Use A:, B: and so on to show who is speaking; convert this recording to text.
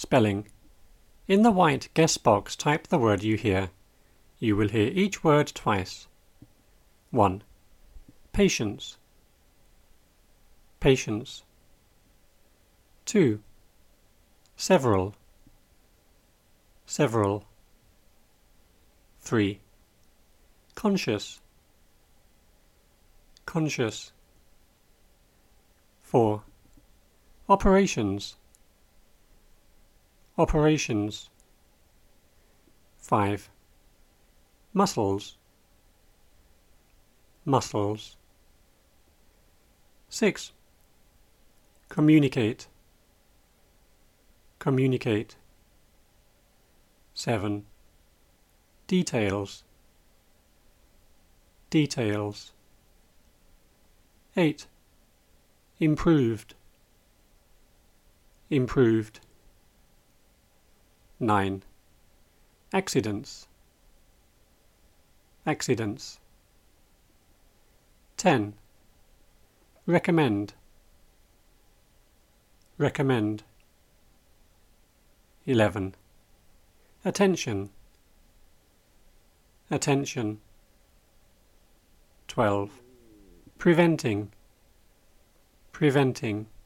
A: Spelling. In the white guess box, type the word you hear. You will hear each word twice. 1. Patience. Patience. 2. Several. Several. 3. Conscious. Conscious. 4. Operations. Operations. 5. Muscles. Muscles. 6. Communicate. Communicate. 7. Details. Details. 8. Improved. Improved. 9. Accidents. Accidents. 10. Recommend. Recommend. 11. Attention. Attention. 12. Preventing. Preventing.